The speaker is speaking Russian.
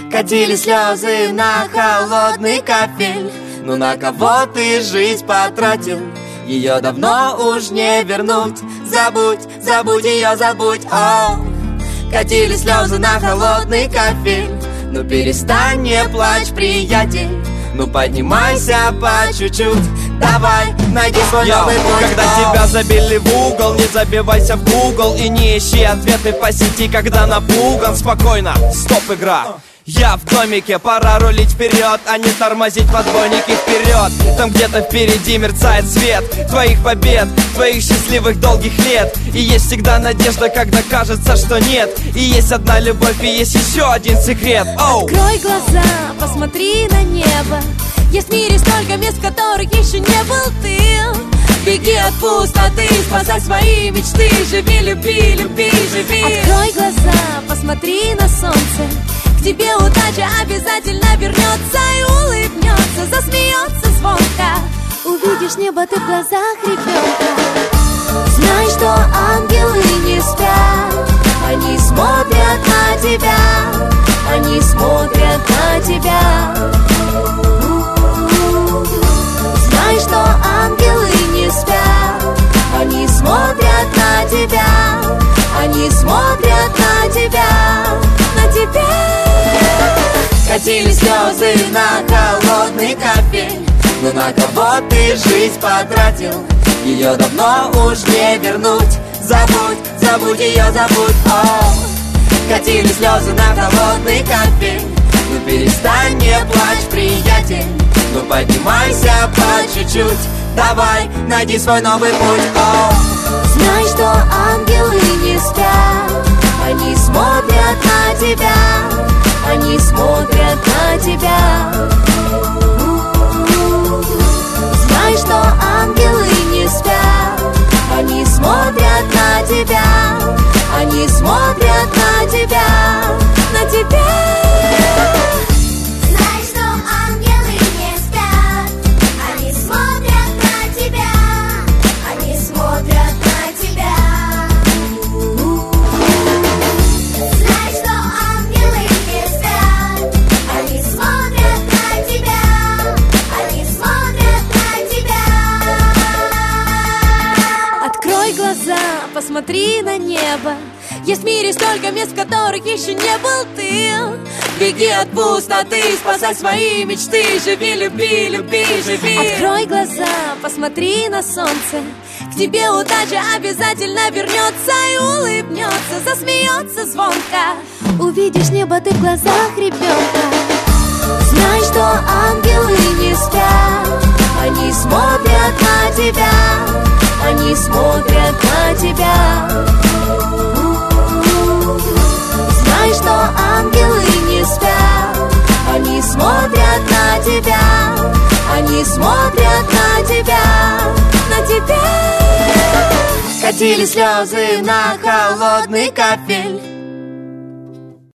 Катили слезы на холодный кафель. Ну на кого ты жизнь потратил? Ее давно уж не вернуть. Забудь, забудь ее, забудь. О, катили слезы на холодный кафель. Ну перестань, не плачь, приятель. Ну поднимайся по чуть-чуть. Давай, найди свой новый путь. Когда тебя забили в угол, не забивайся в Google и не ищи ответы по сети, когда напуган. Спокойно, стоп, игра. Я в домике, пора рулить вперед, а не тормозить в отбойнике вперед. Там где-то впереди мерцает свет твоих побед, твоих счастливых долгих лет. И есть всегда надежда, когда кажется, что нет. И есть одна любовь, и есть еще один секрет. Оу! Открой глаза, посмотри на небо. Есть в мире столько мест, в которых еще не был ты. Беги от пустоты, спасай свои мечты. Живи, люби, люби, живи. Открой глаза, посмотри на солнце. К тебе удача обязательно вернется и улыбнется, засмеется звонко. Увидишь небо ты в глазах ребенка. Знай, что ангелы не спят. Они смотрят на тебя. Они смотрят на тебя. Знай, что ангелы не спят. Они смотрят на тебя. Они смотрят на тебя. На тебя. Катили слезы на холодный кафель. Ну на кого ты жизнь потратил? Ее давно уж не вернуть. Забудь, забудь ее, забудь. О, катили слезы на холодный кафель. Ну перестань, не плачь, приятель. Ну поднимайся по чуть-чуть. Давай, найди свой новый путь. О, знай, что ангелы не спят. Они смотрят на тебя. Они смотрят на тебя. Знай, что ангелы не спят. Они смотрят на тебя. Они смотрят на тебя. На тебя. Знай, что ангелы не спят. Они смотрят на тебя. Они смотрят на тебя. Знай, что ангелы не спят. Они смотрят на тебя. Они смотрят на тебя. Открой глаза, посмотри на небо. Есть в мире столько мест, в которых еще не был ты. Беги от пустоты, спасай свои мечты. Живи, люби, люби, живи. Открой глаза, посмотри на солнце. К тебе удача обязательно вернется и улыбнется, засмеется звонко. Увидишь небо ты в глазах ребенка. Знай, что ангелы не спят. Они смотрят на тебя. Они смотрят на тебя. Знай, что ангелы не спят. Они смотрят на тебя. Они смотрят на тебя. На тебя. катили слезы на холодный кафель.